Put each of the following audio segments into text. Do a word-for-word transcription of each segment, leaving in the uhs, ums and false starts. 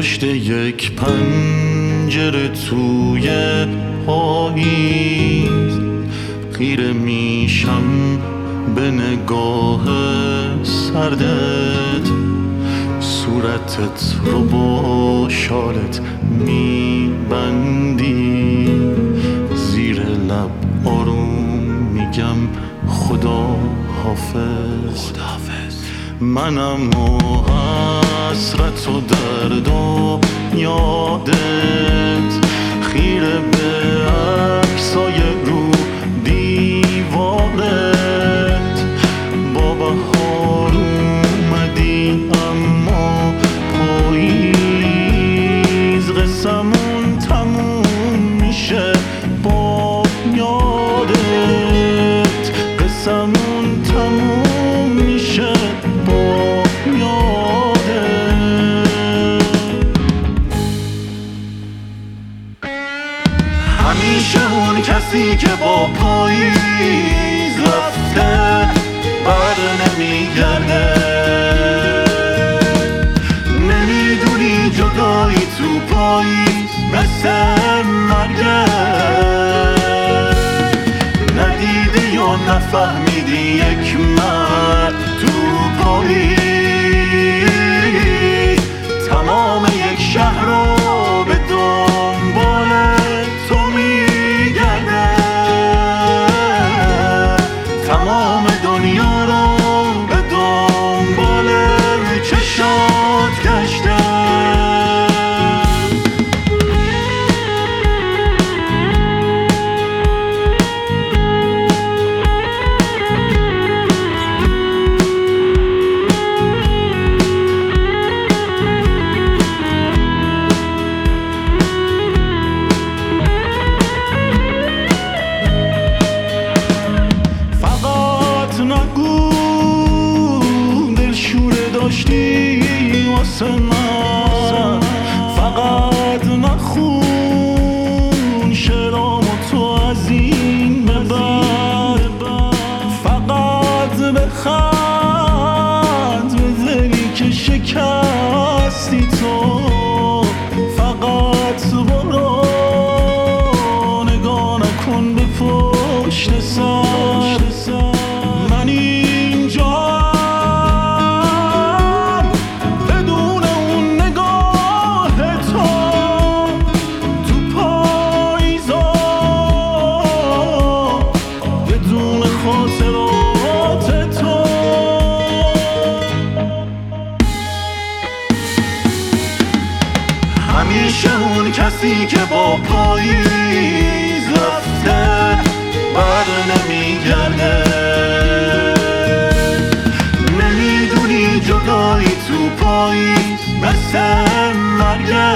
پشت یک پنجره توی پاییز خیره میشم به نگاه سردت، صورتت رو با شالت میبندی، زیر لب آروم میگم خدا حافظ. منم و حسرت و درد و یادت، خیره به عکسای رو دیوارت، با بهار اومدی اما پاییز قصمون تموم میشه با یادت، قصمون تموم میشه با یادت. همیشه اون کسی که با پاییز رفته بر نمیگرده، نمیدونی جدایی تو پاییز مثل مرگه، ندیدی یا نفهمیدی یک مرد تو پاییز تمام یک شهر رو به دنبال تو میگرده، تمام دنیا رو به دنبال چشات گشته. داشتی واسه من فقط نخون شعرامو تو از این به بعد، فقط بخند به دلی که شکستی تو، فقط برو نگاه نکن به پشت سر، من اینجا همیشه اون کسی که با پاییز رفته بر نمیگرده، نمیدونی جدایی تو پاییز مثل مرگه،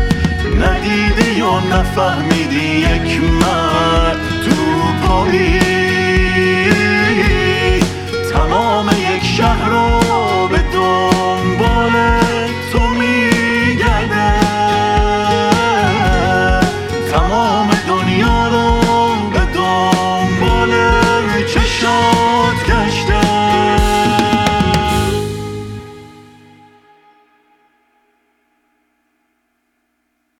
ندیدی یا نفهمیدی یک مرد تو پاییز